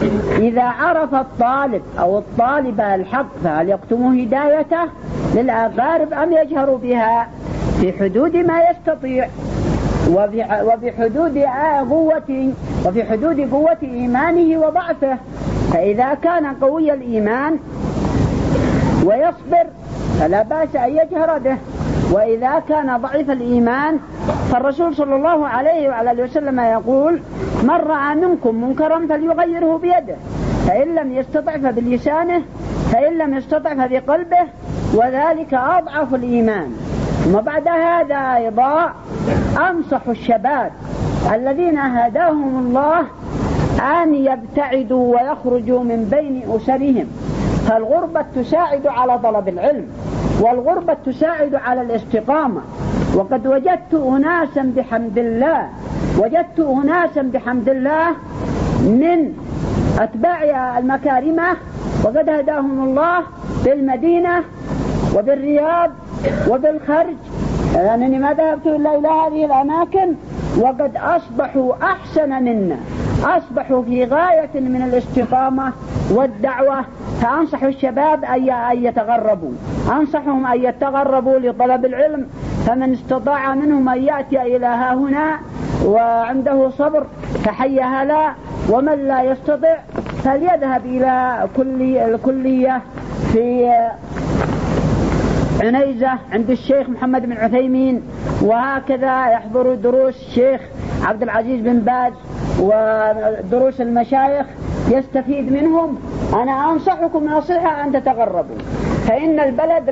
إذا عرف الطالب أو الطالبة الحق فهل يكتم هدايته للأقارب أم يجهر بها في حدود ما يستطيع وفي حدود قوة إيمانه وضعفه؟ فإذا كان قوي الإيمان ويصبر فلا بأس أن يجهر به، وإذا كان ضعيف الإيمان فالرسول صلى الله عليه وعلى وسلم يقول: من رأى منكم منكرا فليغيره بيده، فإن لم يستطع فبلسانه، فإن لم يستطع فبقلبه، وذلك أضعف الإيمان. وبعد هذا أيضا أنصح الشباب الذين هداهم الله أن يبتعدوا ويخرجوا من بين أسرهم، فالغربة تساعد على طلب العلم، والغربة تساعد على الاستقامة. وقد وجدت أناسا بحمد الله من أتباع المكارمة وقد هداهم الله بالمدينة وبالرياض وبالخرج، لأنني ما ذهبت إلا إلى هذه الأماكن، وقد أصبحوا أحسن منا، أصبحوا في غاية من الاستقامة والدعوة. فأنصح الشباب أن يتغربوا، أنصحهم أن يتغربوا لطلب العلم، فمن استطاع منهم أن يأتي إلى هنا وعنده صبر فحي هلا، ومن لا يستطع فليذهب إلى الكلية في عنيزة عند الشيخ محمد بن عثيمين، وهكذا يحضر دروس الشيخ عبد العزيز بن باز ودروس المشايخ يستفيد منهم. أنا أنصحكم نصيحة أن تتغربوا، فإن البلد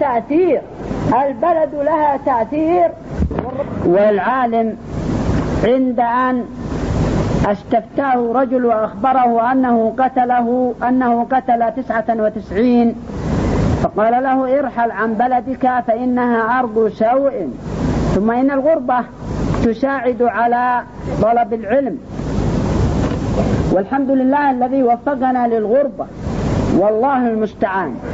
لها تأثير. والعالم عند أن استفتاه رجل وأخبره أنه قتل 99، فقال له: ارحل عن بلدك فإنها أرض سوء. ثم إن الغربة تساعد على طلب العلم، والحمد لله الذي وفقنا للغربة، والله المستعان.